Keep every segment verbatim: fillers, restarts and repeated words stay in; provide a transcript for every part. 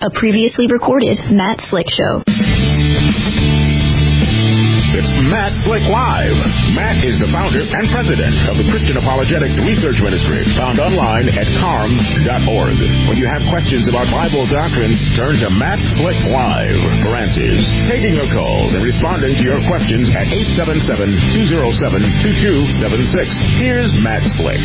a previously recorded Matt Slick Show. It's Matt Slick Live. Matt is the founder and president of the Christian Apologetics Research Ministry, found online at carm dot org. When you have questions about Bible doctrines, turn to Matt Slick Live for answers. Taking your calls and responding to your questions at eight seven seven, two zero seven, two two seven six. Here's Matt Slick.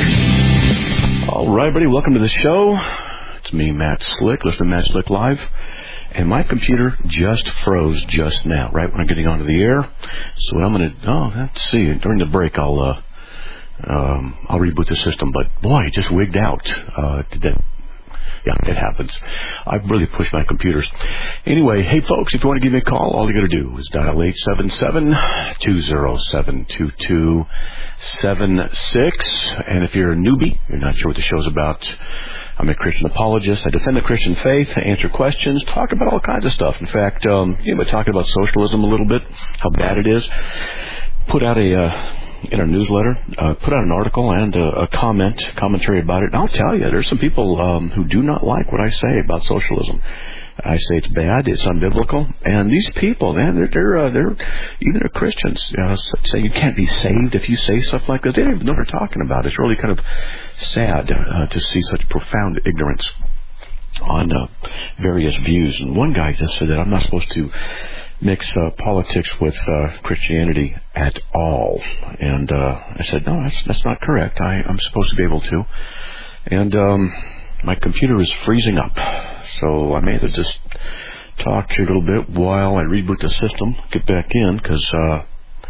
All right, everybody, welcome to the show. It's me, Matt Slick. Listen to Matt Slick Live. And my computer just froze just now, right when I'm getting onto the air. So what I'm going to, oh, let's see. During the break, I'll, uh, um, I'll reboot the system. But boy, it just wigged out. Uh, did that? Yeah, it happens. I've really pushed my computers. Anyway, hey folks, if you want to give me a call, all you got to do is dial eight seven seven, two zero seven, two two seven six. And if you're a newbie, you're not sure what the show's about, I'm a Christian apologist. I defend the Christian faith, answer questions, talk about all kinds of stuff. In fact, um, you know, talking about socialism a little bit, how bad it is. Put out a, uh, in our newsletter, uh, put out an article and a, a comment, commentary about it. And I'll tell you, there's some people um, who do not like what I say about socialism. I say it's bad, it's unbiblical, and these people, man, they're they're, uh, they're even they're Christians, you know, say you can't be saved if you say stuff like that. They don't even know what they're talking about. It's really kind of sad uh, to see such profound ignorance on uh, various views. And one guy just said that I'm not supposed to mix uh, politics with uh, Christianity at all. And uh, I said, no, that's that's not correct. I, I'm supposed to be able to. And um, my computer is freezing up, so I may have to just talk to you a little bit while I reboot the system, get back in, because uh,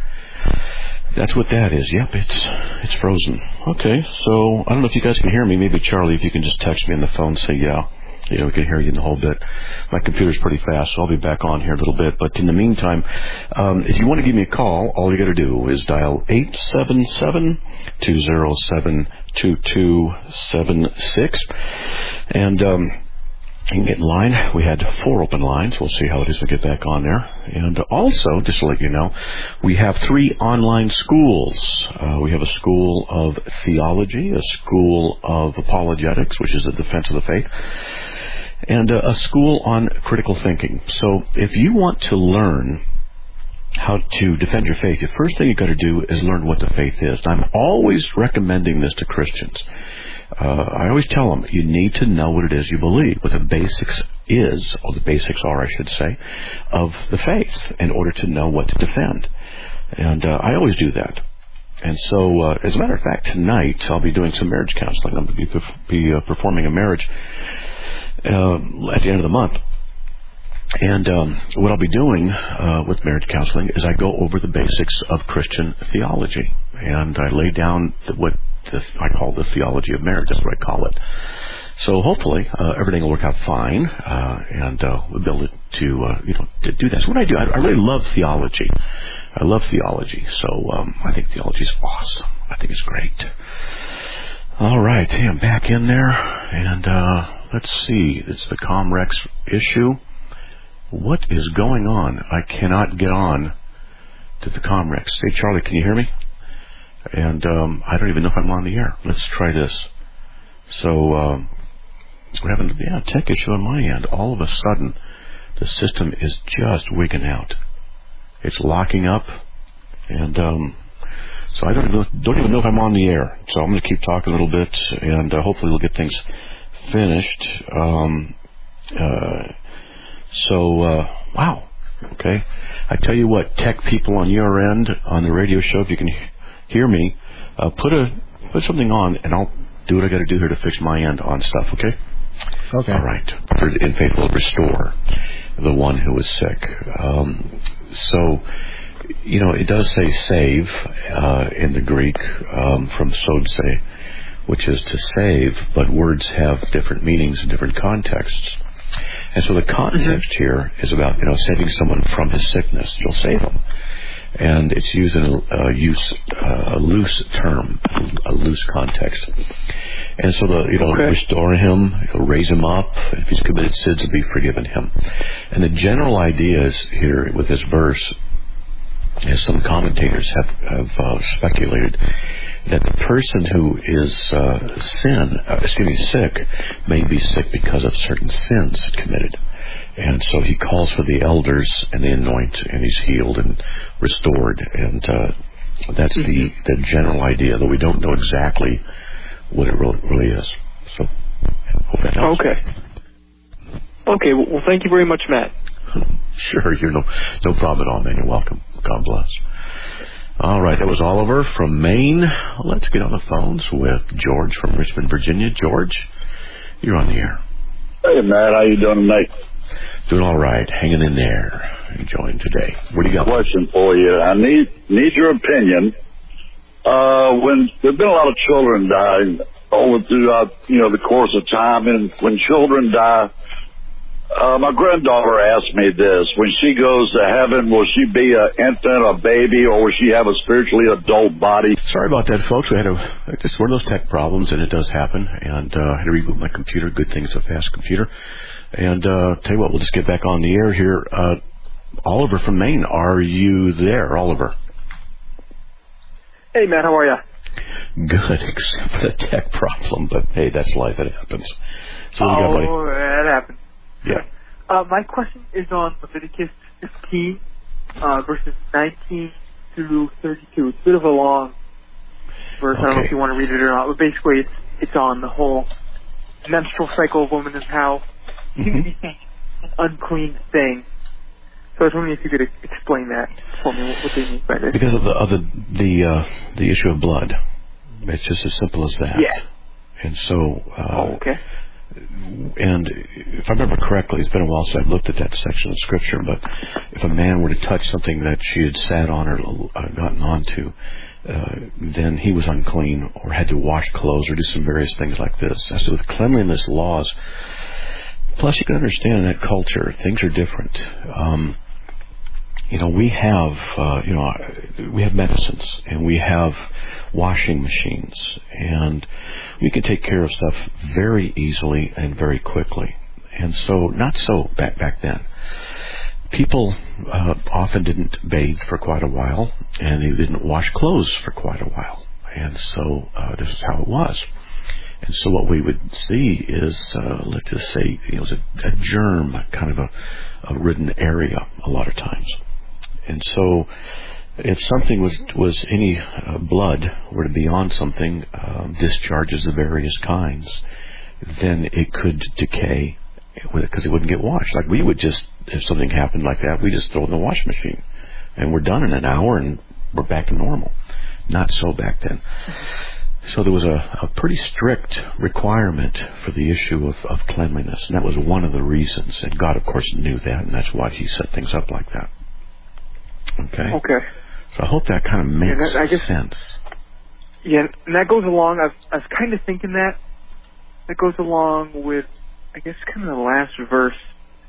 that's what that is. Yep, it's it's frozen. Okay, so I don't know if you guys can hear me. Maybe Charlie, if you can just text me on the phone, say yeah. Yeah, we can hear you in the whole bit. My computer's pretty fast, so I'll be back on here a little bit. But in the meantime, um, if you want to give me a call, all you got to do is dial eight seven seven, two zero seven, two two seven six. And um, you can get in line. We had four open lines. We'll see how it is to get back on there. And also, just to let you know, we have three online schools. Uh, we have a school of theology, a school of apologetics, which is the defense of the faith, and uh, a school on critical thinking. So if you want to learn how to defend your faith, the first thing you've got to do is learn what the faith is. And I'm always recommending this to Christians. Uh, I always tell them, you need to know what it is you believe, what the basics is, or the basics are, I should say, of the faith in order to know what to defend. And uh, I always do that. And so, uh, as a matter of fact, tonight I'll be doing some marriage counseling. I'm going to be, be uh, performing a marriage uh, at the end of the month. And um, what I'll be doing uh, with marriage counseling is I go over the basics of Christian theology. And I lay down the, what the, I call the theology of marriage. That's what I call it. So hopefully uh, everything will work out fine, uh, and uh, we'll be able to, to uh, you know, to do that. So what I do, I, I really love theology. I love theology. So um, I think theology is awesome. I think it's great. All right, hey, I'm back in there, and uh, let's see. It's the Comrex issue. What is going on? I cannot get on to the Comrex. Hey, Charlie, can you hear me? And um, I don't even know if I'm on the air. Let's try this. So um, we're having yeah, a tech issue on my end. All of a sudden, the system is just wigging out. It's locking up, and um, so I don't even, know, don't even know if I'm on the air. So I'm going to keep talking a little bit, and uh, hopefully we'll get things finished. Um, uh, so, uh, wow. Okay. I tell you what, tech people on your end, on the radio show, if you can hear me, uh, put a put something on, and I'll do what I got to do here to fix my end on stuff, okay? Okay. All right. In faith will restore the one who is sick. Um, so, you know, it does say save uh, in the Greek um, from sodse, which is to save, but words have different meanings in different contexts. And so the context here is about, you know, saving someone from his sickness. You'll save him. And it's used in a, a, use, uh, a loose term, a loose context. And so, the, you know, okay. restore him, you'll raise him up. If he's committed sins, will be forgiven him. And the general idea is here with this verse, as some commentators have, have uh, speculated, that the person who is uh, sin, uh, excuse me, sick, may be sick because of certain sins committed. so he calls for the elders, and they anoint, and he's healed and restored. And uh, that's mm-hmm. the, the general idea, though we don't know exactly what it really, really is. So I hope that helps. Okay. Okay, well, thank you very much, Matt. Sure, you're no, no problem at all, man. You're welcome. God bless. All right, that was Oliver from Maine. Let's get on the phones with George from Richmond, Virginia. George, you're on the air. Hey, Matt, how you doing tonight? Doing all right, hanging in there, enjoying today. What do you got? Question for you. I need need your opinion. Uh, when there've been a lot of children dying over throughout, you know, the course of time, and when children die, Uh, my granddaughter asked me this. When she goes to heaven, will she be an infant, a baby, or will she have a spiritually adult body? Sorry about that, folks. We had a, just one of those tech problems, and it does happen. And uh, I had to reboot my computer. Good thing it's a fast computer. And uh, tell you what, we'll just get back on the air here. Uh, Oliver from Maine, are you there, Oliver? Hey, Matt, how are you? Good, except for the tech problem. But, hey, that's life. It happens. So what do you got, buddy? Oh, that happens. Yeah. Uh, my question is on Leviticus fifteen, uh, verses nineteen through thirty-two. It's a bit of a long verse. Okay. I don't know if you want to read it or not, but basically it's it's on the whole menstrual cycle of women and how you mm-hmm. can be saying an unclean thing. So I was wondering if you could explain that for me, what they mean by this. Because of the of the the, uh, the issue of blood. It's just as simple as that. Yeah. And so. Uh, oh, okay. And if I remember correctly, it's been a while since I've looked at that section of Scripture, but if a man were to touch something that she had sat on or uh, gotten onto, uh, then he was unclean or had to wash clothes or do some various things like this. As to with cleanliness laws, plus you can understand in that culture, things are different. Um, You know, we have, uh, you know, we have medicines and we have washing machines, and we can take care of stuff very easily and very quickly. And so, not so back back then. People uh, often didn't bathe for quite a while, and they didn't wash clothes for quite a while. And so, uh, this is how it was. And so what we would see is, uh, let's just say, you know, it was a, a germ kind of a, a ridden area a lot of times. And so, if something was was any uh, blood were to be on something, um, discharges of various kinds, then it could decay because it wouldn't get washed. Like we would just, if something happened like that, we just throw it in the wash machine, and we're done in an hour, and we're back to normal. Not so back then. So there was a, a pretty strict requirement for the issue of, of cleanliness, and that was one of the reasons. And God, of course, knew that, and that's why He set things up like that. Okay. Okay. So I hope that kind of makes yeah, that, I guess, sense. Yeah, and that goes along. I was, I was kind of thinking that that goes along with, I guess, kind of the last verse.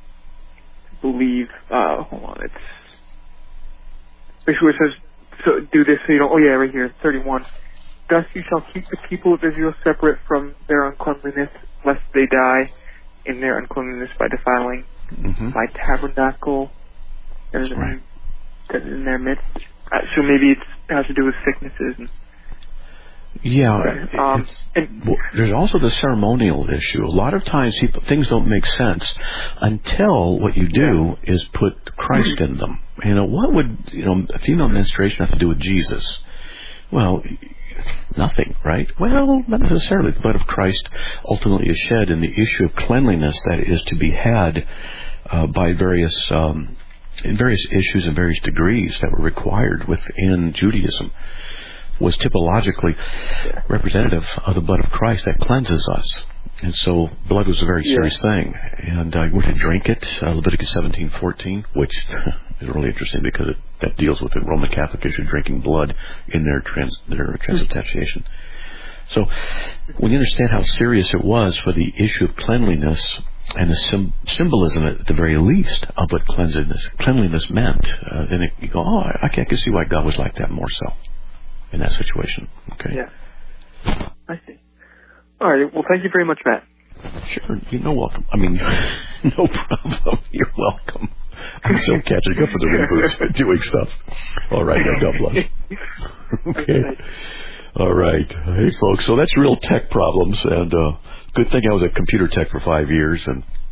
I believe. Uh, hold on, it's basically it says, "So do this, so you don't." Oh yeah, right here, thirty-one. Thus you shall keep the people of Israel separate from their uncleanliness, lest they die in their uncleanliness by defiling mm-hmm. my tabernacle. There's right. in their midst. Uh, so maybe it's, it has to do with sicknesses. And, yeah. Um, and, well, there's also the ceremonial issue. A lot of times people, things don't make sense until what you do yeah. is put Christ mm-hmm. in them. You know, what would, you know, female menstruation have to do with Jesus? Well, nothing, right? Well, not necessarily. The blood of Christ ultimately is shed, and the issue of cleanliness that is to be had uh, by various um in various issues and various degrees that were required within Judaism was typologically representative of the blood of Christ that cleanses us. And so blood was a very serious yeah. thing. And uh, we're to drink it, uh, Leviticus seventeen fourteen, which is really interesting because it, that deals with the Roman Catholic issue of drinking blood in their, trans, their transubstantiation. So when you understand how serious it was for the issue of cleanliness and the sim- symbolism, at the very least, of what cleanliness, cleanliness meant, uh, then it, you go, oh, I, I can see why God was like that more so in that situation. Okay. Yeah. I see. All right. Well, thank you very much, Matt. Sure. You're no welcome. I mean, no problem. You're welcome. I'm so catching up for the reboot, doing stuff. All right. God bless. Okay. All right. Hey, folks. So that's real tech problems, and uh, good thing I was a computer tech for five years, and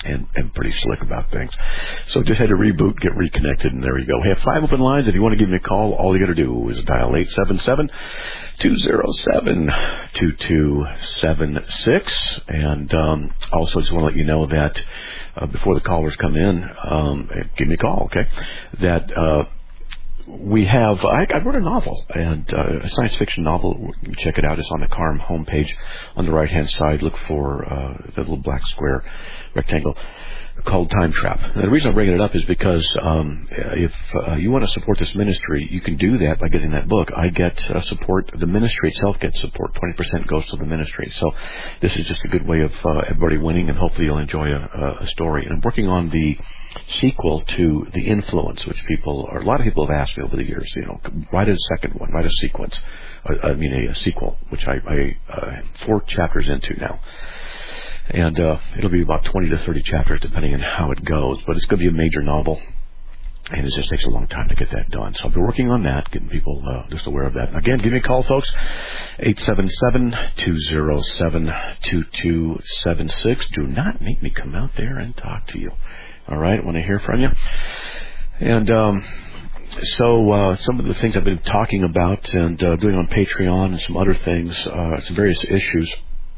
and, and pretty slick about things. So just had to reboot, get reconnected, and there you go. We have five open lines. If you want to give me a call, all you got to do is dial eight seven seven, two oh seven, two two seven six. And um, also just want to let you know that uh, before the callers come in, um, give me a call, okay, that uh, we have, I, I wrote a novel, and uh, a science fiction novel. You can check it out. It's on the C A R M homepage on the right-hand side. Look for uh, the little black square rectangle called Time Trap. And the reason I'm bringing it up is because um, if uh, you want to support this ministry, you can do that by getting that book. I get uh, support. The ministry itself gets support. twenty percent goes to the ministry. So this is just a good way of uh, everybody winning, and hopefully you'll enjoy a, a story. And I'm working on the sequel to The Influence, which people, or a lot of people have asked me over the years, you know, write a second one, write a sequence. I, I mean, a, a sequel, which I, I uh, four chapters into now. And uh, it'll be about twenty to thirty chapters, depending on how it goes. But it's going to be a major novel, and it just takes a long time to get that done. So I'll be working on that, getting people uh, just aware of that. Again, give me a call, folks, eight seven seven, two oh seven, two two seven six. Do not make me come out there and talk to you. All right, I want to hear from you. And um, so uh, some of the things I've been talking about and uh, doing on Patreon and some other things, uh, some various issues.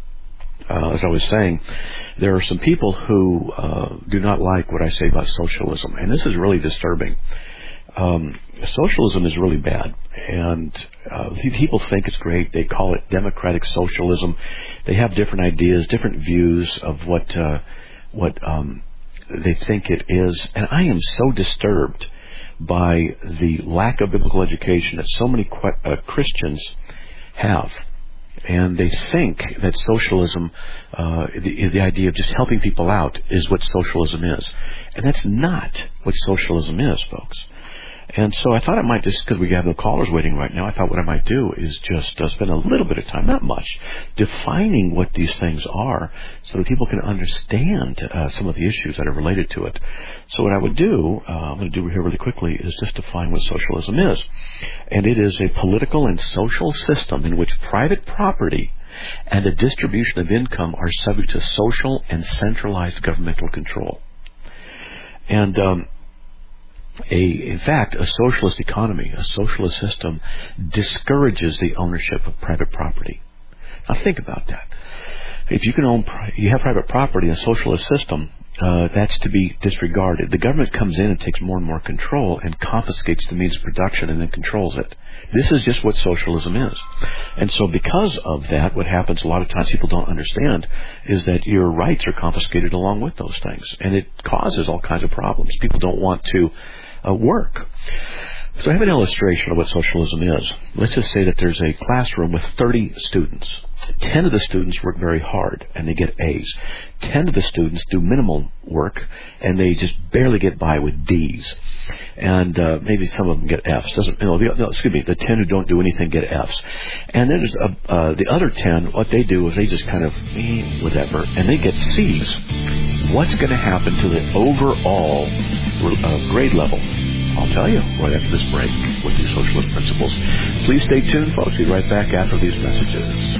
Uh, as I was saying, there are some people who uh, do not like what I say about socialism, and this is really disturbing. Um, socialism is really bad, and uh, people think it's great. They call it democratic socialism. They have different ideas, different views of what uh, what um, they think it is, and I am so disturbed by the lack of biblical education that so many que- uh, Christians have. And they think that socialism uh, is the idea of just helping people out is what socialism is. And that's not what socialism is, folks. And so I thought I might just, because we have no callers waiting right now, I thought what I might do is just uh, spend a little bit of time, not much, defining what these things are so that people can understand uh, some of the issues that are related to it. So what I would do, uh, I'm going to do here really quickly, is just define what socialism is. And it is a political and social system in which private property and the distribution of income are subject to social and centralized governmental control. And um A, in fact, a socialist economy, a socialist system, discourages the ownership of private property. Now think about that. If you can own, you have private property in a socialist system, uh, that's to be disregarded. The government comes in and takes more and more control and confiscates the means of production and then controls it. This is just what socialism is. And so because of that, what happens a lot of times people don't understand is that your rights are confiscated along with those things. And it causes all kinds of problems. People don't want to uh, work. So I have an illustration of what socialism is. Let's just say that there's a classroom with thirty students. Ten of the students work very hard, and they get A's. Ten of the students do minimal work, and they just barely get by with D's. And uh, maybe some of them get F's. Doesn't you know? The, no, excuse me. The ten who don't do anything get F's. And then there's a, uh, the other ten. What they do is they just kind of eh, whatever, and they get C's. What's going to happen to the overall uh, grade level? I'll tell you right after this break with these socialist principles. Please stay tuned, folks. We'll be right back after these messages.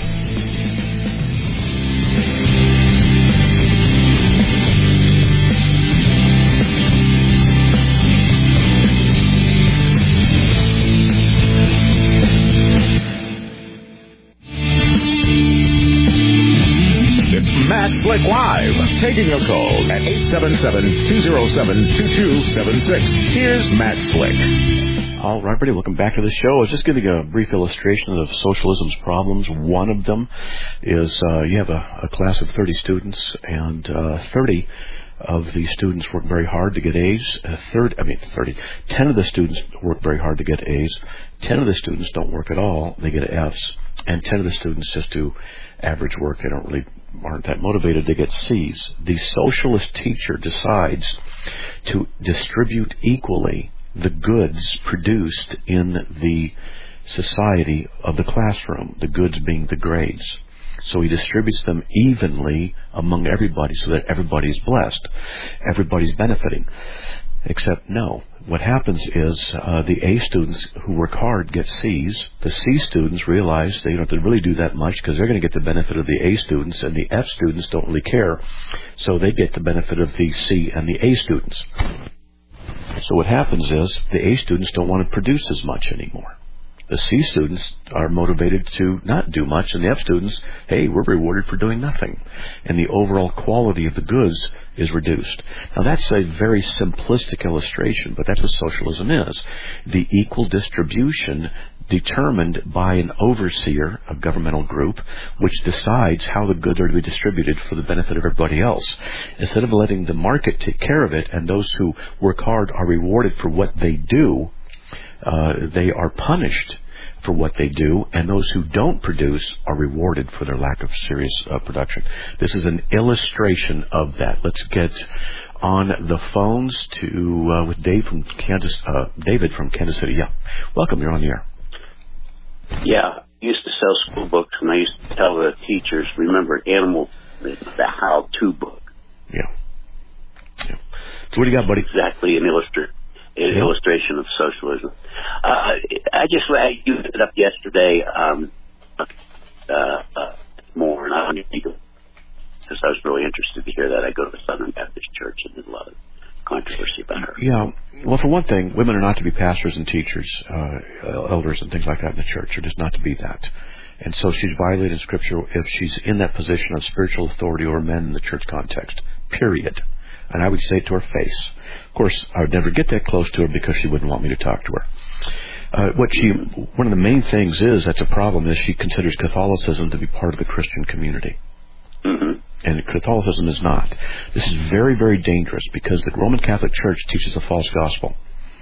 Matt Slick Live, taking your calls at eight seven seven, two oh seven, two two seven six. Here's Matt Slick. All right, everybody, welcome back to the show. I was just giving a brief illustration of socialism's problems. One of them is uh, you have a, a class of thirty students, and uh, thirty of the students work very hard to get A's. A third, I mean, thirty. Ten of the students work very hard to get A's. Ten of the students don't work at all; they get F's. And ten of the students just do average work. They don't really aren't that motivated. They get C's. The socialist teacher decides to distribute equally the goods produced in the society of the classroom, the goods being the grades. So he distributes them evenly among everybody so that everybody's blessed. Everybody's benefiting. Except, no. What happens is uh, the A students who work hard get C's. The C students realize they don't have to really do that much because they're going to get the benefit of the A students, and the F students don't really care. So they get the benefit of the C and the A students. So what happens is the A students don't want to produce as much anymore. The C students are motivated to not do much, and the F students, hey, we're rewarded for doing nothing. And the overall quality of the goods is reduced. Now, that's a very simplistic illustration, but that's what socialism is. The equal distribution determined by an overseer, a governmental group, which decides how the goods are to be distributed for the benefit of everybody else. Instead of letting the market take care of it, and those who work hard are rewarded for what they do, uh, they are punished for what they do, and those who don't produce are rewarded for their lack of serious uh, production. This is an illustration of that. Let's get on the phones to uh, with Dave from Kansas. Uh, David from Kansas City. Yeah, welcome. You're on the air. Yeah, I used to sell school books, and I used to tell the teachers, remember, animal, the how-to book. Yeah. yeah. So what do you got, buddy? Exactly an illustra- an yeah. illustration of socialism. Uh, I just I used it up yesterday um, uh, uh, more, and I don't need to, because I was really interested to hear that. I go to the Southern Baptist Church, and there's a lot of controversy about her. Yeah. Well, for one thing, women are not to be pastors and teachers, uh, elders and things like that in the church. They're just not to be that. And so she's violating Scripture if she's in that position of spiritual authority over men in the church context, period. And I would say it to her face. Of course, I would never get that close to her because she wouldn't want me to talk to her. Uh, what she, one of the main things is, that's a problem, is she considers Catholicism to be part of the Christian community. Mm-hmm. And Catholicism is not. This is very, very dangerous because the Roman Catholic Church teaches a false gospel.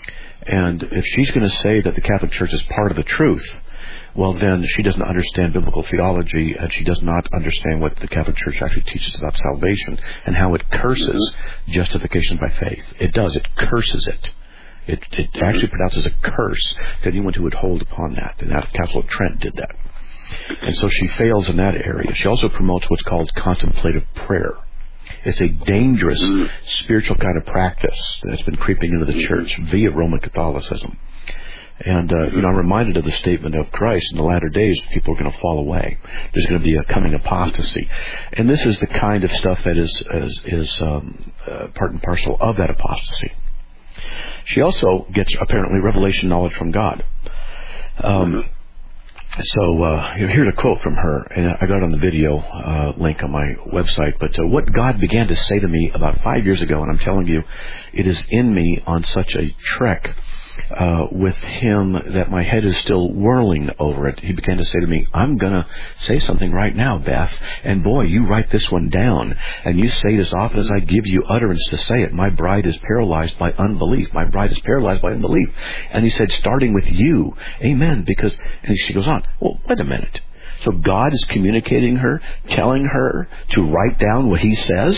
And if she's going to say that the Catholic Church is part of the truth, well, then she doesn't understand biblical theology, and she does not understand what the Catholic Church actually teaches about salvation and how it curses mm-hmm. justification by faith. It does. It curses it. It, it mm-hmm. actually pronounces a curse to anyone who would hold upon that. And that Castle of Trent did that. And so she fails in that area. She also promotes what's called contemplative prayer. It's a dangerous mm-hmm. spiritual kind of practice that's been creeping into the mm-hmm. church via Roman Catholicism. And, uh, you know, I'm reminded of the statement of Christ, in the latter days, people are going to fall away. There's going to be a coming apostasy. And this is the kind of stuff that is, is, is um, uh, part and parcel of that apostasy. She also gets, apparently, revelation knowledge from God. Um, so uh, here's a quote from her, and I got it on the video uh, link on my website. But uh, what God began to say to me about five years ago, and I'm telling you, it is in me on such a trek Uh, with him that my head is still whirling over it. He began to say to me, I'm going to say something right now, Beth, and boy, you write this one down, and you say it as often as I give you utterance to say it. My bride is paralyzed by unbelief. My bride is paralyzed by unbelief. And he said, starting with you, amen, because, and she goes on, well, wait a minute. So God is communicating her, telling her to write down what he says?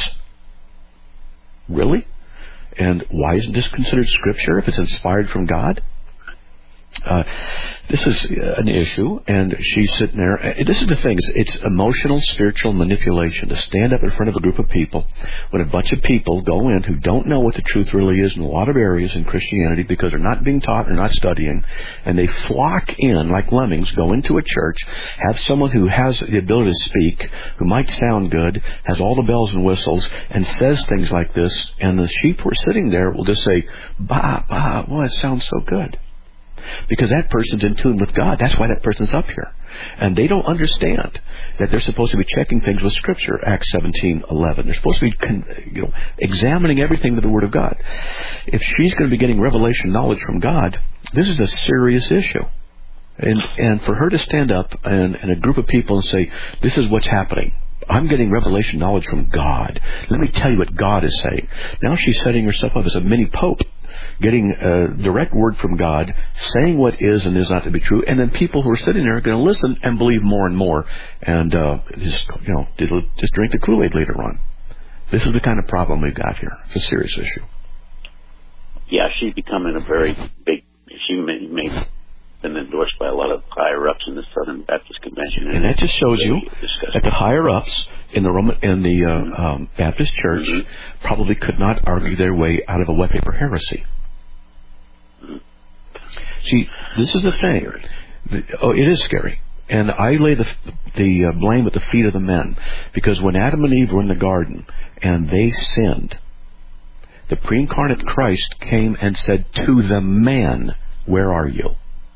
Really? And why isn't this considered Scripture if it's inspired from God? Uh, this is an issue, and she's sitting there. This is the thing. It's, it's emotional, spiritual manipulation to stand up in front of a group of people when a bunch of people go in who don't know what the truth really is in a lot of areas in Christianity because they're not being taught, they're not studying, and they flock in like lemmings, go into a church, have someone who has the ability to speak, who might sound good, has all the bells and whistles, and says things like this, and the sheep who are sitting there will just say, bah, bah, well, it sounds so good. Because that person's in tune with God. That's why that person's up here. And they don't understand that they're supposed to be checking things with Scripture, Acts seventeen eleven. They're supposed to be, you know, examining everything with the Word of God. If she's going to be getting revelation knowledge from God, this is a serious issue. And and for her to stand up and, and a group of people and say, this is what's happening. I'm getting revelation knowledge from God. Let me tell you what God is saying. Now she's setting herself up as a mini pope, getting a direct word from God, saying what is and is not to be true, and then people who are sitting there are going to listen and believe more and more, and uh, just you know just drink the Kool-Aid later on. This is the kind of problem we've got here. It's a serious issue. Yeah, she's becoming a very big. She may, may been endorsed by a lot of higher-ups in the Southern Baptist Convention. And, and that just shows you that the higher-ups in the Roman, in the uh, mm-hmm. um, Baptist Church mm-hmm. probably could not argue their way out of a wet paper heresy. Mm-hmm. See, this is the thing. The, oh, it is scary. And I lay the the uh, blame at the feet of the men, because when Adam and Eve were in the garden and they sinned, the pre-incarnate Christ came and said to the man, "Where are you?"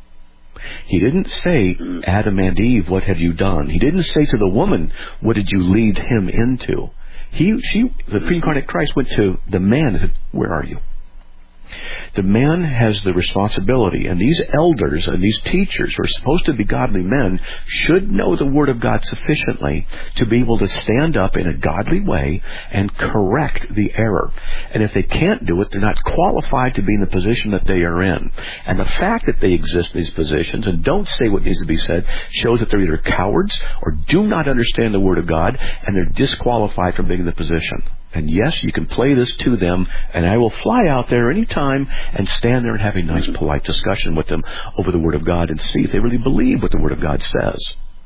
He didn't say, "Adam and Eve, what have you done?" He didn't say to the woman, "What did you lead him into?" He, she, the pre-incarnate Christ went to the man and said, "Where are you?" The man has the responsibility, and these elders and these teachers who are supposed to be godly men should know the Word of God sufficiently to be able to stand up in a godly way and correct the error. And if they can't do it, they're not qualified to be in the position that they are in. And the fact that they exist in these positions and don't say what needs to be said shows that they're either cowards or do not understand the Word of God, and they're disqualified from being in the position. And yes, you can play this to them, and I will fly out there anytime and stand there and have a nice, polite discussion with them over the Word of God and see if they really believe what the Word of God says.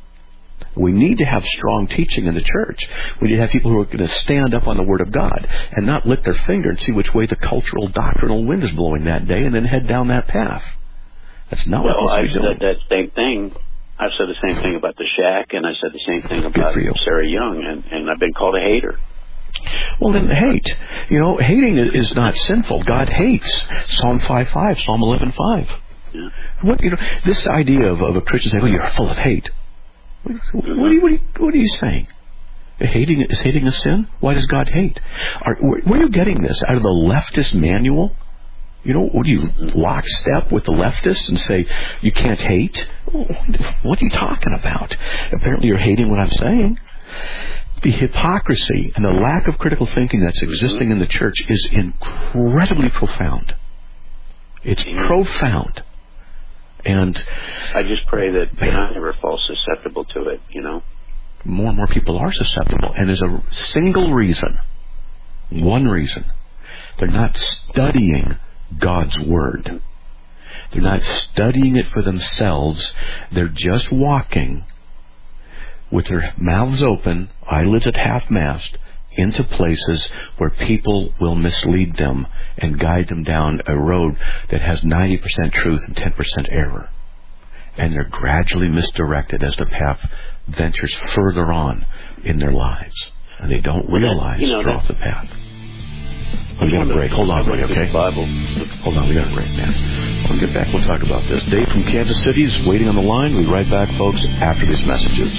We need to have strong teaching in the church. We need to have people who are going to stand up on the Word of God and not lick their finger and see which way the cultural, doctrinal wind is blowing that day and then head down that path. That's not well, what I've we're doing. said that same thing. I've said the same thing about the shack, and I said the same thing about Sarah Young, and, and I've been called a hater. Well, then hate. You know, hating is not sinful. God hates. Psalm five five, Psalm eleven five. Yeah. What, you know, this idea of, of a Christian saying, "Well, you're full of hate." What, what, are, you, what, are, you, what are you saying? Hating is hating a sin? Why does God hate? Are, where, where are you getting this? Out of the leftist manual? You know, what do you lockstep with the leftists and say you can't hate? What are you talking about? Apparently, you're hating what I'm saying. The hypocrisy and the lack of critical thinking that's existing in the church is incredibly profound. It's profound. And I just pray that I never fall susceptible to it, you know. More and more people are susceptible. And there's a single reason, one reason. They're not studying God's Word. They're not studying it for themselves. They're just walking with their mouths open, eyelids at half-mast, into places where people will mislead them and guide them down a road that has ninety percent truth and ten percent error. And they're gradually misdirected as the path ventures further on in their lives. And they don't realize you know, they're off the path. We got a break. Hold on, buddy, okay? Bible. Hold on, we got a break, man. When we get back, we'll talk about this. Dave from Kansas City is waiting on the line. We'll be right back, folks, after these messages.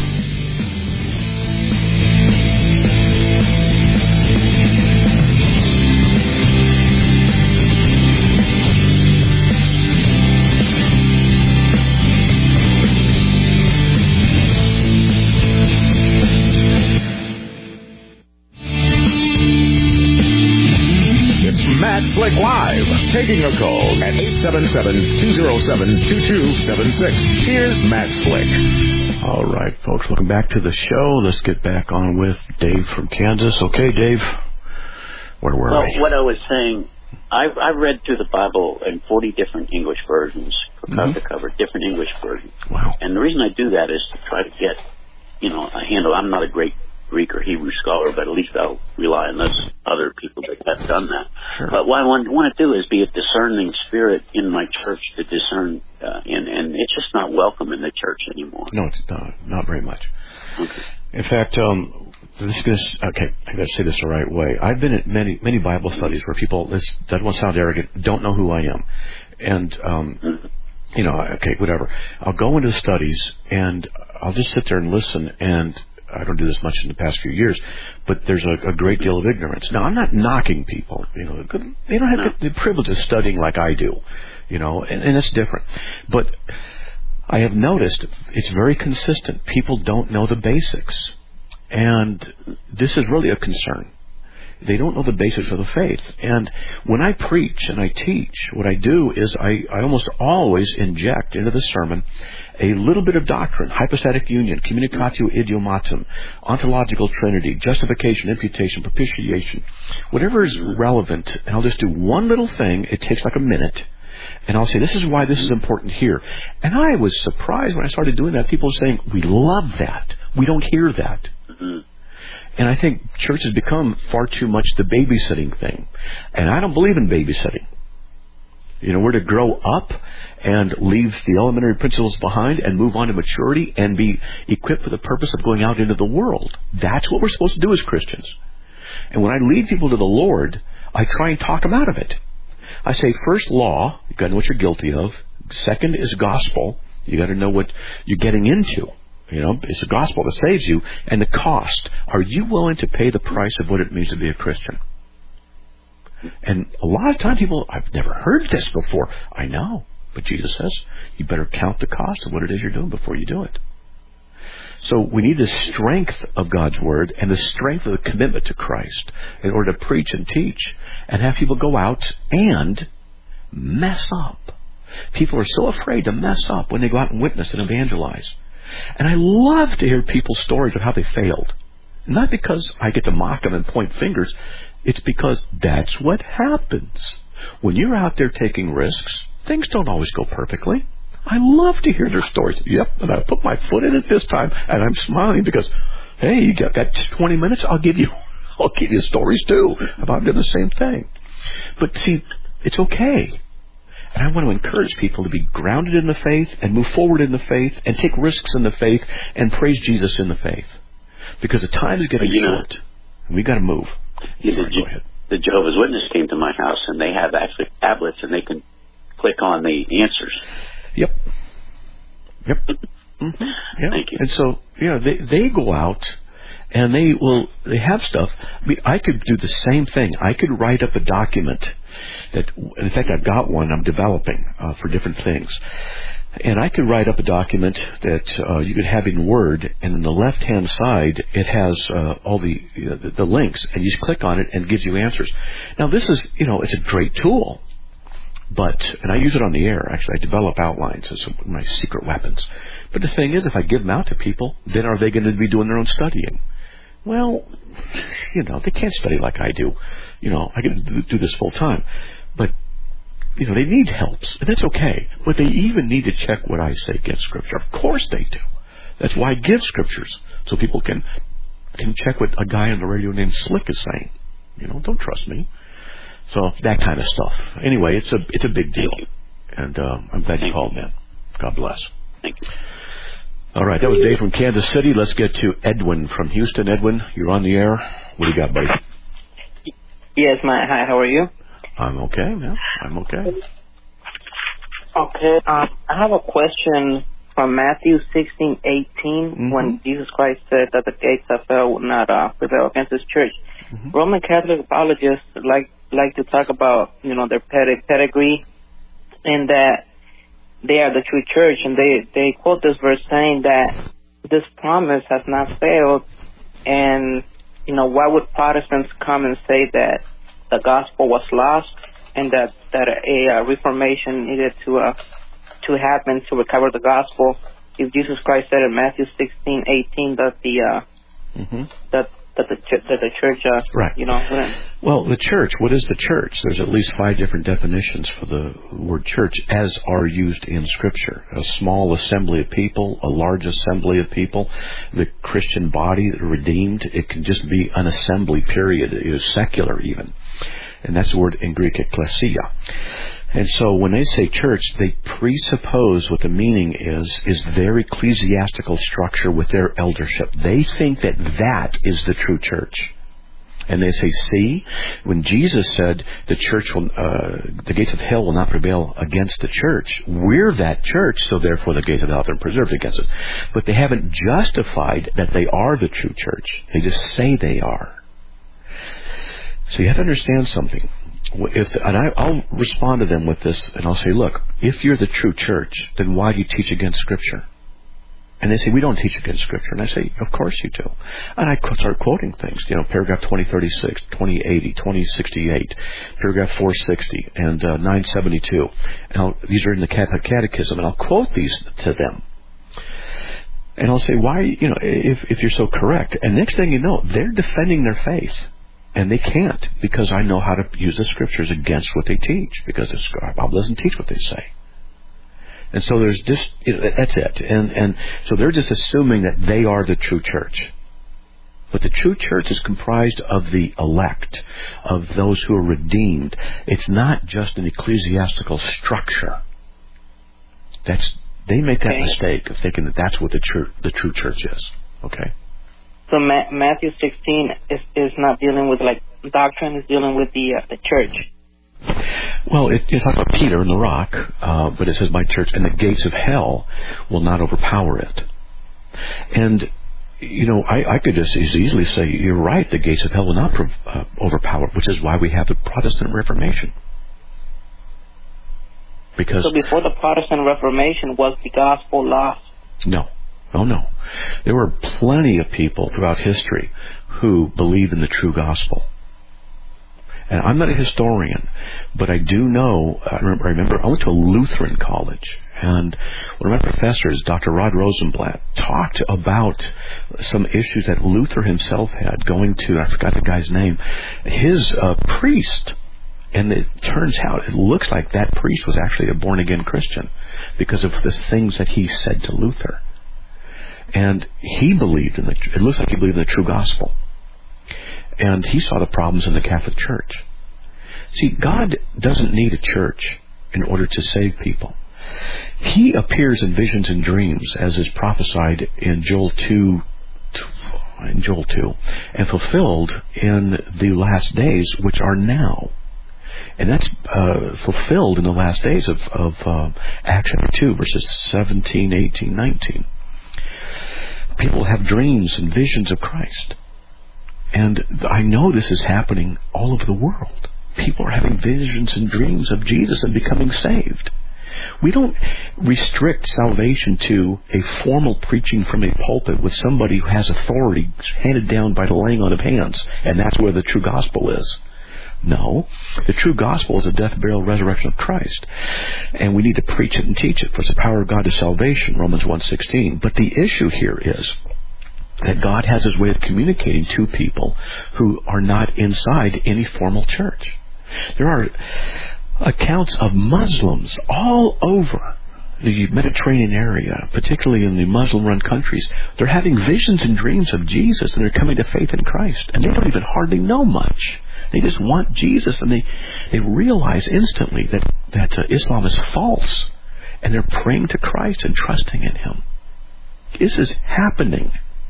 Slick Live, taking your calls at eight seven seven, two oh seven, two two seven six. Here's Matt Slick. All right, folks, welcome back to the show. Let's get back on with Dave from Kansas. Okay, Dave, where were well, we? Well, what I was saying, I've, I've read through the Bible in forty different English versions, cover mm-hmm. to cover, different English versions. Wow. And the reason I do that is to try to get, you know, a handle. I'm not a great Greek or Hebrew scholar, but at least I'll rely on those other people that have done that. Sure. But what I want, want to do is be a discerning spirit in my church to discern, uh, and, and it's just not welcome in the church anymore. No, it's not, not very much. Okay. In fact, um, this is, okay, I gotta say this the right way. I've been at many, many Bible studies where people, this doesn't want to sound arrogant, don't know who I am. And, um, mm-hmm. you know, okay, whatever. I'll go into the studies and I'll just sit there and listen, and I don't do this much in the past few years, but there's a, a great deal of ignorance. Now, I'm not knocking people. You know, they don't have the, the privilege of studying like I do, you know, and, and it's different. But I have noticed it's very consistent. People don't know the basics, and this is really a concern. They don't know the basics of the faith. And when I preach and I teach, what I do is I, I almost always inject into the sermon a little bit of doctrine: hypostatic union, communicatio idiomatum, ontological trinity, justification, imputation, propitiation, whatever is relevant. And I'll just do one little thing. It takes like a minute, And I'll say, this is why this is important here. And I was surprised when I started doing that. People were saying, we love that. We don't hear that. Mm-hmm. And I think church has become far too much the babysitting thing. And I don't believe in babysitting. You know, we're to grow up and leave the elementary principles behind and move on to maturity and be equipped for the purpose of going out into the world. That's what we're supposed to do as Christians. And when I lead people to the Lord, I try and talk them out of it. I say, first, law. You've got to know what you're guilty of. Second is gospel. You've got to know what you're getting into. You know, it's the gospel that saves you. And the cost. Are you willing to pay the price of what it means to be a Christian? And a lot of times people, I've never heard this before. I know. But Jesus says, you better count the cost of what it is you're doing before you do it. So we need the strength of God's Word and the strength of the commitment to Christ in order to preach and teach and have people go out and mess up. People are so afraid to mess up when they go out and witness and evangelize. And I love to hear people's stories of how they failed. Not because I get to mock them and point fingers. It's because that's what happens. When you're out there taking risks, things don't always go perfectly. I love to hear their stories. Yep, and I put my foot in it this time, and I'm smiling because, hey, you got, got twenty minutes? I'll give you, I'll give you stories too about doing the same thing. But see, it's okay. And I want to encourage people to be grounded in the faith and move forward in the faith and take risks in the faith and praise Jesus in the faith. Because the time is getting you short. And we've got to move. You Sorry, know, go ahead. The Jehovah's Witness came to my house, and they have actually tablets, and they can click on the answers. Yep. Yep. Mm-hmm. Yeah. Thank you. And so, you know, they they go out and they will they have stuff. I mean, I could do the same thing. I could write up a document that, in fact, I've got one I'm developing uh, for different things. And I could write up a document that uh, you could have in Word, and on the left-hand side, it has uh, all the, you know, the the links, and you just click on it, and it gives you answers. Now, this is, you know, it's a great tool. But, and I use it on the air, actually. I develop outlines as my secret weapons. But the thing is, if I give them out to people, then are they going to be doing their own studying? Well, you know, they can't study like I do. You know, I get to do this full time. But, you know, they need helps, and that's okay. But they even need to check what I say against Scripture. Of course they do. That's why I give Scriptures, so people can can check what a guy on the radio named Slick is saying. You know, don't trust me. So that kind of stuff. Anyway, it's a it's a big deal, and uh, I'm glad you called, man. God bless. Thank you. All right, that was Dave from Kansas City. Let's get to Edwin from Houston. Edwin, you're on the air. What do you got, buddy? Yes, Matt. Hi, how are you? I'm okay, man. I'm okay. Okay. Um, I have a question from Matthew sixteen eighteen, mm-hmm. when Jesus Christ said that the gates of hell would not uh, prevail against His church. Mm-hmm. Roman Catholic apologists like like to talk about, you know, their pedig- pedigree and that they are the true church, and they, they quote this verse saying that this promise has not failed, and, you know, why would Protestants come and say that the gospel was lost and that, that a, a reformation needed to uh, to happen to recover the gospel if Jesus Christ said in Matthew sixteen eighteen that the uh, mm-hmm. that that the that the church uh, right. you know wouldn't. Well, the church, what is the church? There's at least five different definitions for the word church as are used in Scripture. A small assembly of people, a large assembly of people, the Christian body, the redeemed. It can just be an assembly, period. It is secular even. And that's the word in Greek, ekklesia. And so when they say church, they presuppose what the meaning is, is their ecclesiastical structure with their eldership. They think that that is the true church. And they say, see, when Jesus said the church will, uh, the gates of hell will not prevail against the church, we're that church, so therefore the gates of hell have been preserved against it. But they haven't justified that they are the true church. They just say they are. So you have to understand something. If the, and I, I'll respond to them with this, and I'll say, look, if you're the true church, then why do you teach against Scripture? And they say, we don't teach against Scripture. And I say, of course you do. And I start quoting things, you know, paragraph twenty thirty-six, twenty eighty, twenty sixty-eight, paragraph four sixty, and uh, nine seventy-two. And I'll, these are in the Catholic Catechism, and I'll quote these to them. And I'll say, why, you know, if, if you're so correct. And next thing you know, they're defending their faith. And they can't, because I know how to use the scriptures against what they teach, because the Bible doesn't teach what they say. And so there's just, that's it. And, and so they're just assuming that they are the true church. But the true church is comprised of the elect, of those who are redeemed. It's not just an ecclesiastical structure. That's, they make that okay. mistake of thinking that that's what the true, the true church is. Okay? So Ma- Matthew sixteen is, is not dealing with like doctrine, it's dealing with the uh, the church. Well, it, it's like Peter and the rock, uh, but it says my church, and the gates of hell will not overpower it. And, you know, I, I could just as easily say, you're right, the gates of hell will not prov- uh, overpower it, which is why we have the Protestant Reformation. Because so before the Protestant Reformation, was the gospel lost? No. Oh, no. There were plenty of people throughout history who believe in the true gospel. And I'm not a historian, but I do know, I remember, I remember I went to a Lutheran college, and one of my professors, Doctor Rod Rosenblatt, talked about some issues that Luther himself had going to, I forgot the guy's name, his uh, priest. And it turns out, it looks like that priest was actually a born-again Christian because of the things that he said to Luther. And he believed in the, it looks like he believed in the true gospel. And he saw the problems in the Catholic Church. See, God doesn't need a church in order to save people. He appears in visions and dreams, as is prophesied in Joel two, in Joel two, and fulfilled in the last days, which are now. And that's uh, fulfilled in the last days of, of uh, Acts chapter two, verses seventeen, eighteen, nineteen. People have dreams and visions of Christ. And I know this is happening all over the world. People are having visions and dreams of Jesus and becoming saved. We don't restrict salvation to a formal preaching from a pulpit with somebody who has authority handed down by the laying on of hands, and that's where the true gospel is. No, the true gospel is the death, burial, resurrection of Christ. And we need to preach it and teach it, for it's the power of God to salvation, Romans one sixteen. But the issue here is that God has His way of communicating to people who are not inside any formal church. There are accounts of Muslims all over the Mediterranean area, particularly in the Muslim-run countries. They're having visions and dreams of Jesus, and they're coming to faith in Christ. And they don't even hardly know much. They just want Jesus, and they, they realize instantly that, that uh, Islam is false. And they're praying to Christ and trusting in Him. This is happening.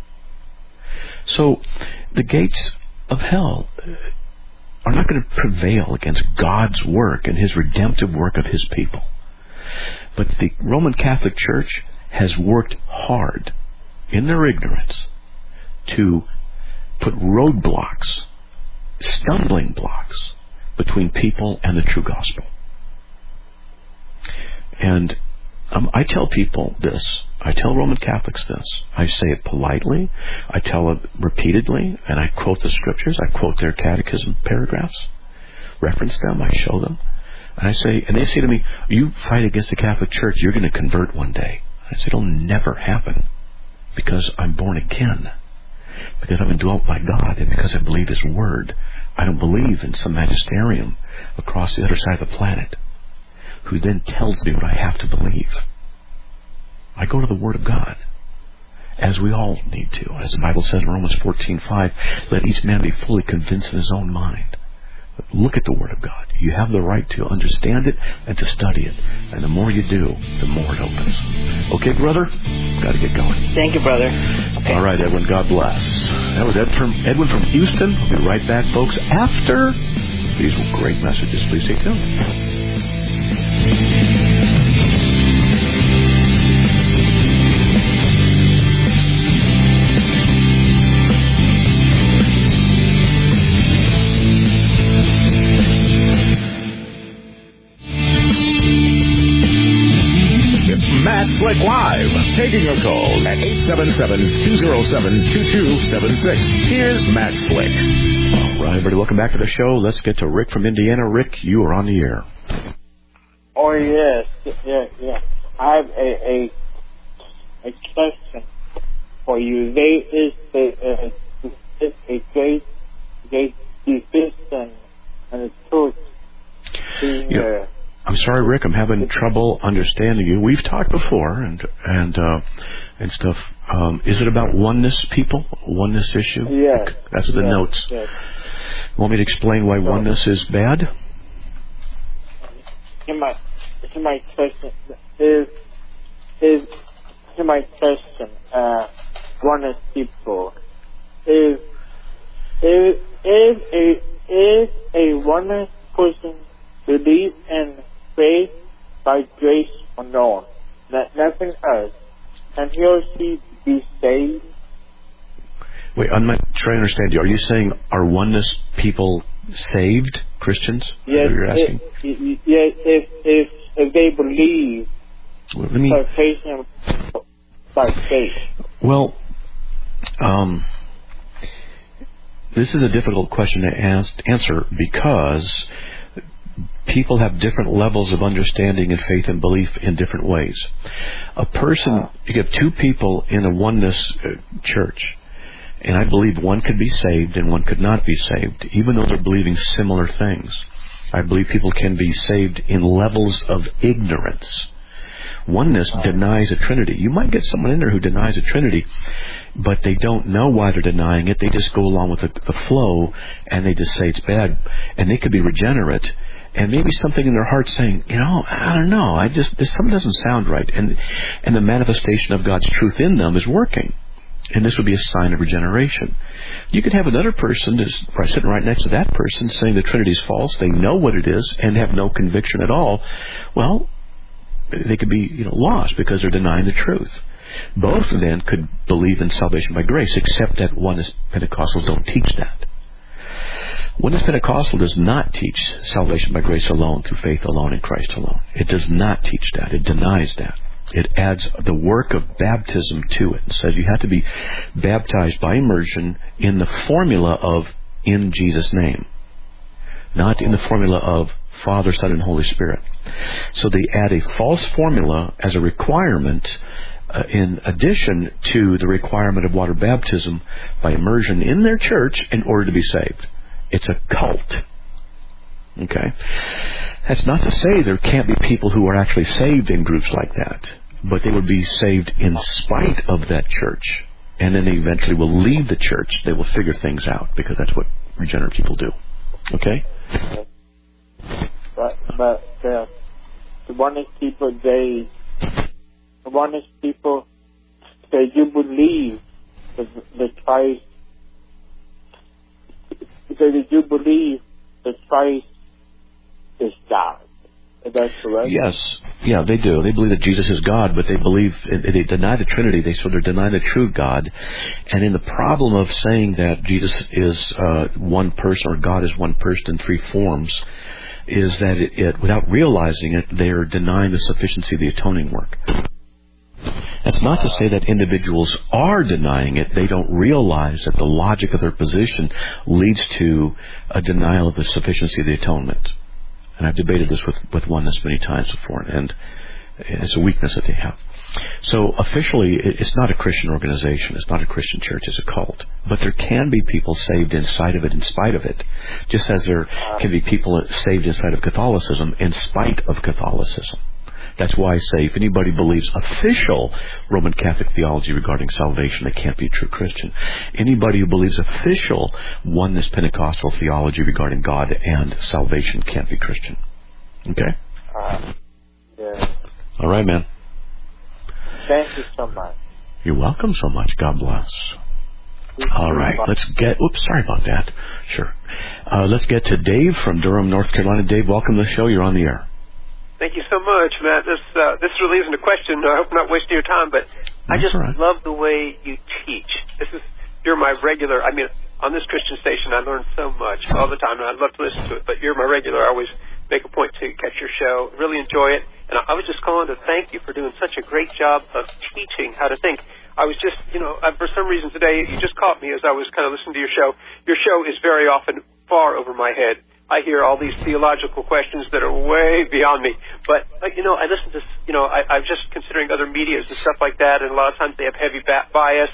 So the gates of hell are not going to prevail against God's work and His redemptive work of His people. But the Roman Catholic Church has worked hard in their ignorance to put roadblocks, stumbling blocks, between people and the true gospel. And um, I tell people this. I tell Roman Catholics this. I say it politely. I tell it repeatedly. And I quote the scriptures. I quote their catechism paragraphs. Reference them. I show them. And I say, and they say to me, you fight against the Catholic Church, you're going to convert one day. I say, it'll never happen. Because I'm born again. Because I'm indwelt by God. And because I believe His Word. I don't believe in some magisterium across the other side of the planet who then tells me what I have to believe. I go to the Word of God, as we all need to. As the Bible says in Romans fourteen five, let each man be fully convinced in his own mind. Look at the Word of God. You have the right to understand it and to study it. And the more you do, the more it opens. Okay, brother? Got to get going. Thank you, brother. Okay. All right, Edwin. God bless. That was Ed from, Edwin from Houston. We'll be right back, folks, after these great messages. Please stay tuned. Matt Slick Live, taking your calls at eight seven seven, two oh seven, two two seven six. Here's Matt Slick. All right, everybody, welcome back to the show. Let's get to Rick from Indiana. Rick, you are on the air. Oh, yes. Yeah, yeah. I have a, a, a question for you. There is a, a, a gate, gate the Christian and the church being yeah. uh, I'm sorry, Rick. I'm having trouble understanding you. We've talked before and and uh, and stuff. Um, is it about oneness, people? Oneness issue? Yes. That's the yes, notes. Yes. Want me to explain why so, oneness is bad? In my, in my question is is in my question. Uh, oneness people is is is a is a oneness person believe in faith by grace alone, that nothing else, and he or she be saved? Wait, I'm not trying to understand you. Are you saying are oneness people saved Christians? Yes. You're asking? If, yes, if if if they believe Well, let me, by faith and by faith. Well, um, this is a difficult question to ask, answer because people have different levels of understanding and faith and belief in different ways. A person, you get two people in a oneness uh, church, and I believe one could be saved and one could not be saved, even though they're believing similar things. I believe people can be saved in levels of ignorance. Oneness denies a Trinity. You might get someone in there who denies a Trinity, but they don't know why they're denying it. They just go along with the, the flow, and they just say it's bad. And they could be regenerate, and maybe something in their heart saying, you know, I don't know, I just this something doesn't sound right. And and the manifestation of God's truth in them is working. And this would be a sign of regeneration. You could have another person that's sitting right next to that person saying the Trinity is false. They know what it is and have no conviction at all. Well, they could be, you know, lost because they're denying the truth. Both of them could believe in salvation by grace, except that Oneness Pentecostals don't teach that. Oneness Pentecostal does not teach salvation by grace alone, through faith alone, in Christ alone. It does not teach that. It denies that. It adds the work of baptism to it. It says you have to be baptized by immersion in the formula of in Jesus' name, not in the formula of Father, Son, and Holy Spirit. So they add a false formula as a requirement uh, in addition to the requirement of water baptism by immersion in their church in order to be saved. It's a cult. Okay? That's not to say there can't be people who are actually saved in groups like that, but they would be saved in spite of that church. And then they eventually will leave the church. They will figure things out, because that's what regenerate people do. Okay? But, but uh, the oneness people, they, the oneness people, they do believe that the Christ, because they do believe that Christ is God. Is that correct? Yes. Yeah, they do. They believe that Jesus is God, but they believe, they deny the Trinity. They sort of deny the true God. And in the problem of saying that Jesus is uh, one person, or God is one person in three forms, is that it, it, without realizing it, they're denying the sufficiency of the atoning work. That's not to say that individuals are denying it. They don't realize that the logic of their position leads to a denial of the sufficiency of the atonement. And I've debated this with, with oneness many times before, and it's a weakness that they have. So officially, it's not a Christian organization. It's not a Christian church. It's a cult. But there can be people saved inside of it in spite of it, just as there can be people saved inside of Catholicism in spite of Catholicism. That's why I say if anybody believes official Roman Catholic theology regarding salvation, they can't be a true Christian. Anybody who believes official Oneness Pentecostal theology regarding God and salvation can't be Christian. Okay? Uh, yeah. All right, man. Thank you so much. You're welcome so much. God bless. All right, let's get... Oops, sorry about that. Sure. Uh, let's get to Dave from Durham, North Carolina. Dave, welcome to the show. You're on the air. Thank you so much, Matt. This uh, this really isn't a question. I hope I'm not wasting your time, but I That's just right. love the way you teach. This is you're my regular. I mean, on this Christian station, I learn so much all the time, and I'd love to listen to it. But you're my regular. I always make a point to catch your show. Really enjoy it, and I, I was just calling to thank you for doing such a great job of teaching how to think. I was just, you know, uh, for some reason today, you just caught me as I was kind of listening to your show. Your show is very often far over my head. I hear all these theological questions that are way beyond me. But, like, you know, I listen to, you know, I, I'm just considering other medias and stuff like that, and a lot of times they have heavy ba- bias.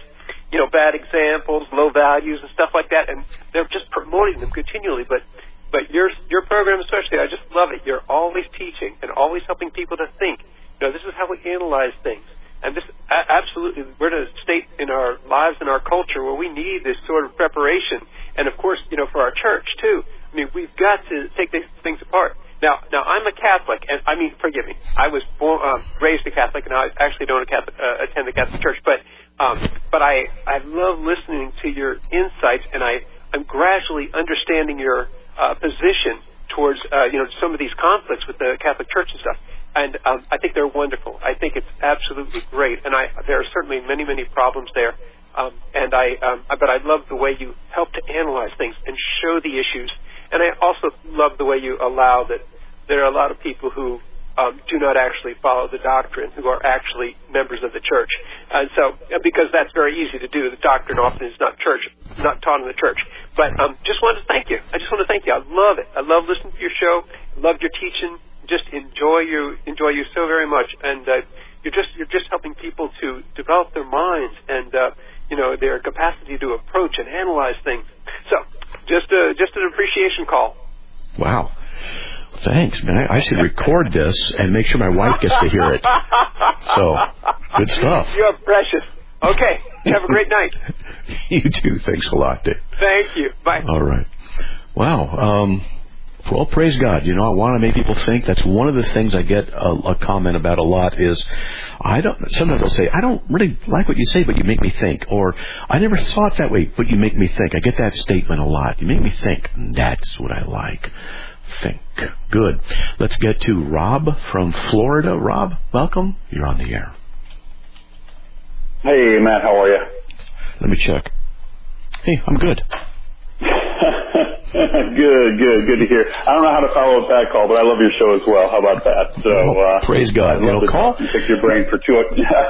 you know, bad examples, low values, and stuff like that, and they're just promoting them continually. But but your your program especially, I just love it. You're always teaching and always helping people to think. You know, this is how we analyze things. And this, absolutely, we're in a state in our lives and our culture where we need this sort of preparation. And, of course, you know, for our church, too. I mean, we've got to take these things apart. Now, now I'm a Catholic, and I mean, forgive me. I was born, um, raised a Catholic, and I actually don't a Catholic, uh, attend the Catholic Church. But, um, but I, I love listening to your insights, and I, I'm gradually understanding your uh, position towards, uh, you know, some of these conflicts with the Catholic Church and stuff. And um, I think they're wonderful. I think it's absolutely great. And I, there are certainly many, many problems there. Um, and I, um, but I love the way you help to analyze things and show the issues. And I also love the way you allow that there are a lot of people who um, do not actually follow the doctrine, who are actually members of the church. And so, because that's very easy to do, the doctrine often is not church, not taught in the church. But um, just wanted to thank you. I just want to thank you. I love it. I love listening to your show. I love your teaching. Just enjoy you, enjoy you so very much, and uh, you're just you're just helping people to develop their minds and uh, you know their capacity to approach and analyze things. So, just a, just an appreciation call. Wow, thanks, man. I, I should record this and make sure my wife gets to hear it. So, good stuff. You're precious. Okay, have a great night. You too. Thanks a lot, Dave. Thank you. Bye. All right. Wow. Um, Well, praise God. You know, I want to make people think. That's one of the things I get a, a comment about a lot is, I don't, sometimes they'll say, I don't really like what you say, but you make me think. Or, I never thought that way, but you make me think. I get that statement a lot. You make me think. And that's what I like. Think. Good. Let's get to Rob from Florida. Rob, welcome. You're on the air. Hey, Matt, how are you? Let me check. Hey, I'm good. Good, good, good to hear. I don't know how to follow up that call, but I love your show as well. How about that? So, uh, praise God. I'd love to call and pick your brain for two.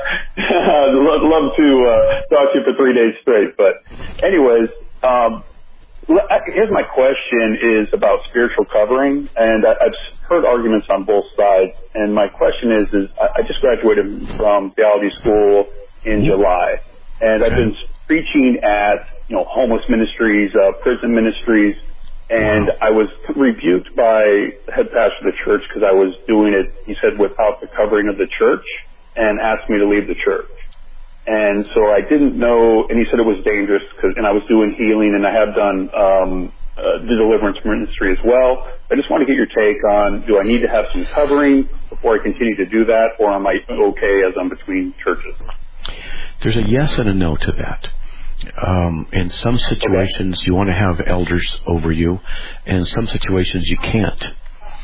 I'd love, love to uh, talk to you for three days straight. But, anyways, um, here's my question: is about spiritual covering, and I, I've heard arguments on both sides. And my question is: is I just graduated from theology school in July, and I've been preaching at you know homeless ministries, uh, prison ministries. And I was rebuked by the head pastor of the church because I was doing it, he said, without the covering of the church, and asked me to leave the church. And so I didn't know, and he said it was dangerous, cause, and I was doing healing, and I have done um, uh, the deliverance ministry as well. I just want to get your take on, do I need to have some covering before I continue to do that, or am I okay as I'm between churches? There's a yes and a no to that. Um, in some situations, okay. You want to have elders over you, and in some situations, you can't.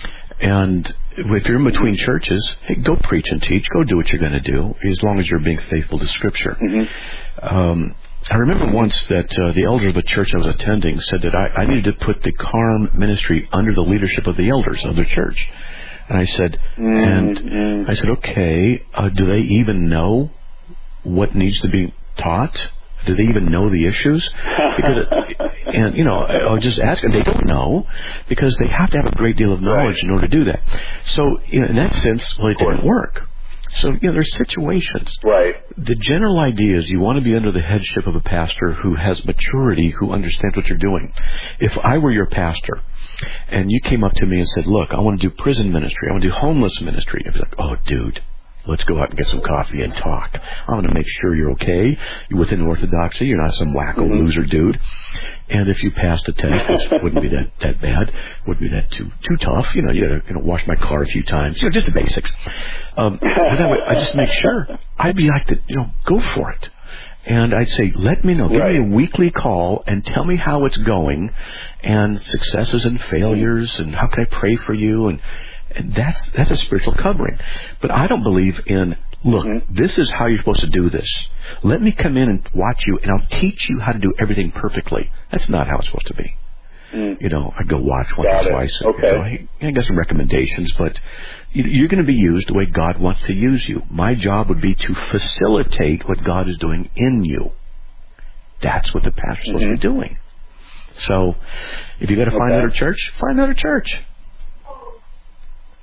And if you're in between churches, hey, go preach and teach. Go do what you're going to do, as long as you're being faithful to Scripture. Mm-hmm. Um, I remember once that uh, the elder of the church I was attending said that I, I needed to put the C A R M ministry under the leadership of the elders of the church. And I said, mm-hmm. and I said, okay, uh, do they even know what needs to be taught? Do they even know the issues? Because it, and, you know, I'll just ask them. They don't know because they have to have a great deal of knowledge right. in order to do that. So, you know, in that sense, well, it didn't work. So, you know, there's situations. Right. The general idea is you want to be under the headship of a pastor who has maturity, who understands what you're doing. If I were your pastor and you came up to me and said, look, I want to do prison ministry, I want to do homeless ministry, I'd be like, oh, dude, let's go out and get some coffee and talk. I want to make sure you're okay. You're within orthodoxy. You're not some wacko mm-hmm. loser dude. And if you passed the test, which wouldn't be that, that bad, wouldn't be that too too tough. You know, you gotta you know, wash my car a few times. You know, just the basics. Um, but that way, I just make sure. I'd be like, the, you know, go for it. And I'd say, let me know. Give right. me a weekly call and tell me how it's going, and successes and failures, and how can I pray for you, and And that's that's a spiritual covering. But I don't believe in, look, mm-hmm. this is how you're supposed to do this. Let me come in and watch you, and I'll teach you how to do everything perfectly. That's not how it's supposed to be. Mm. You know, I go watch once or twice. And, okay. You know, hey, I got some recommendations, but you're going to be used the way God wants to use you. My job would be to facilitate what God is doing in you. That's what the pastor's mm-hmm. supposed to be doing. So, if you got to find okay. another church, find another church.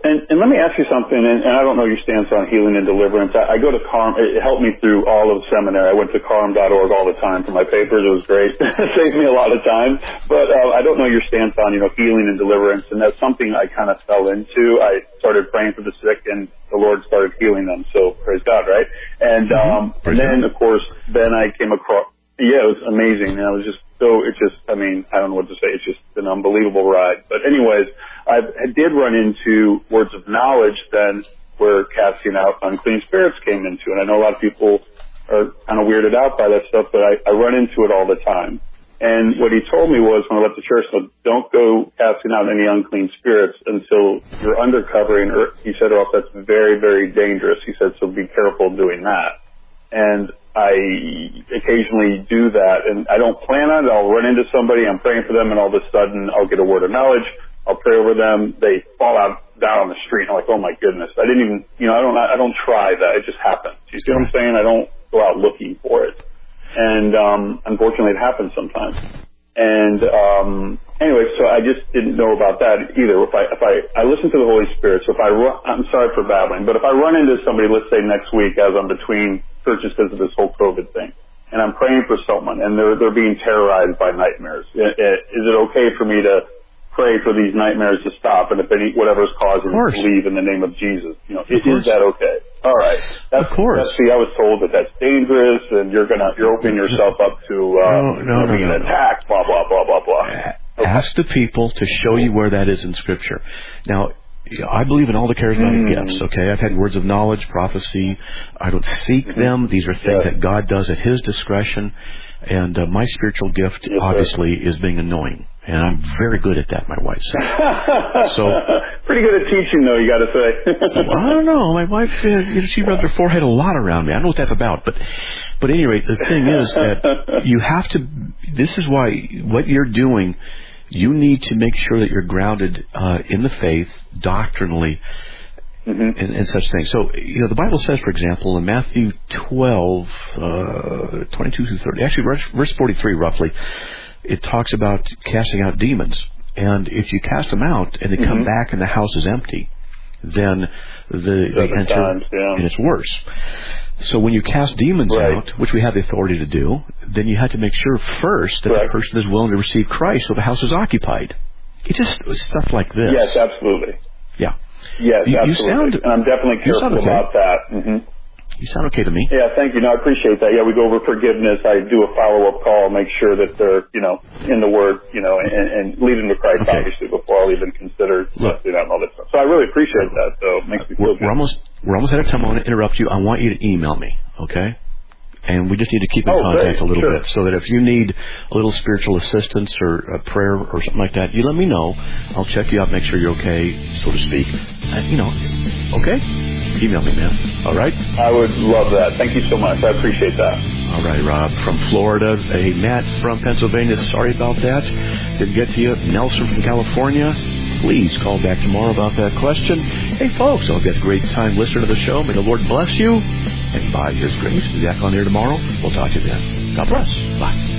and, and let me ask you something, and, and I don't know your stance on healing and deliverance. I, I go to Carm. It helped me through all of seminary. I went to carm dot org all the time for my papers. It was great. It saved me a lot of time. But uh, I don't know your stance on, you know, healing and deliverance, and that's something I kind of fell into. I started praying for the sick, and the Lord started healing them. So praise God, right? And, um, mm-hmm. and then, of course, then I came across, yeah, it was amazing. And I was just so, it just, I mean, I don't know what to say. It's just an unbelievable ride. But anyways, I've, I did run into words of knowledge then where casting out unclean spirits came into. And I know a lot of people are kind of weirded out by that stuff, but I, I run into it all the time. And what he told me was when I left the church, so don't go casting out any unclean spirits until you're undercovering, or he said, or else that's very, very dangerous. He said, so be careful doing that. And I occasionally do that, and I don't plan on it. I'll run into somebody, I'm praying for them, and all of a sudden I'll get a word of knowledge. I'll pray over them. They fall out down on the street. I'm like, oh my goodness. I didn't even, you know, I don't, I don't try that. It just happens. You see what I'm saying? I don't go out looking for it. And, um, unfortunately it happens sometimes. And, um, anyway, so I just didn't know about that either. If I, if I, I listen to the Holy Spirit. So if I run, I'm sorry for babbling, but if I run into somebody, let's say next week as I'm between churches because of this whole COVID thing, and I'm praying for someone and they're, they're being terrorized by nightmares, is it okay for me to pray for these nightmares to stop, and if any, whatever's causing them to leave in the name of Jesus? You know, is, is that okay? All right. That's, of course. That's, see, I was told that that's dangerous, and you're gonna, you're opening yourself up to, uh, no, no, no, being no, no. attacked, blah, blah, blah, blah, blah. Okay. Ask the people to show you where that is in Scripture. Now, I believe in all the charismatic mm. gifts, okay? I've had words of knowledge, prophecy. I don't seek mm-hmm. them. These are things yeah. that God does at His discretion. And uh, my spiritual gift, yes, obviously, sir. is being annoying. And I'm very good at that, my wife says. So, pretty good at teaching, though, you got to say. Well, I don't know. My wife, uh, you know, she rubs her forehead a lot around me. I don't know what that's about. But, but at any rate, the thing is that you have to, this is why what you're doing, you need to make sure that you're grounded uh, in the faith, doctrinally, mm-hmm. and, and such things. So, you know, the Bible says, for example, in Matthew twelve, uh, twenty-two through thirty, actually verse, verse forty-three roughly, it talks about casting out demons. And if you cast them out and they mm-hmm. come back and the house is empty, then the, they enter times, yeah. and it's worse. So when you cast demons right. out, which we have the authority to do, then you have to make sure first that right. the person is willing to receive Christ so the house is occupied. It's just stuff like this. Yes, absolutely. Yeah. Yes, you, absolutely. You sound, and I'm definitely careful okay. about that. Mm-hmm. You sound okay to me. Yeah, thank you. No, I appreciate that. Yeah, we go over forgiveness. I do a follow-up call, make sure that they're, you know, in the Word, you know, and, and lead them to Christ, okay. obviously, before I'll even consider Look, doing that and all that stuff. So I really appreciate that. So it makes me feel we're, good. We're almost, we're almost out of time. I want to interrupt you. I want you to email me, okay? And we just need to keep in oh, contact great. a little sure. bit so that if you need a little spiritual assistance or a prayer or something like that, you let me know. I'll check you out, make sure you're okay, so to speak. And, you know, okay? Email me, man. All right? I would love that. Thank you so much. I appreciate that. All right, Rob. From Florida. Hey, Matt from Pennsylvania. Sorry about that. Didn't get to you. Nelson from California. Please call back tomorrow about that question. Hey, folks, I'll get a great time listening to the show. May the Lord bless you. And by His grace, be back on there tomorrow. We'll talk to you then. God bless. Bye.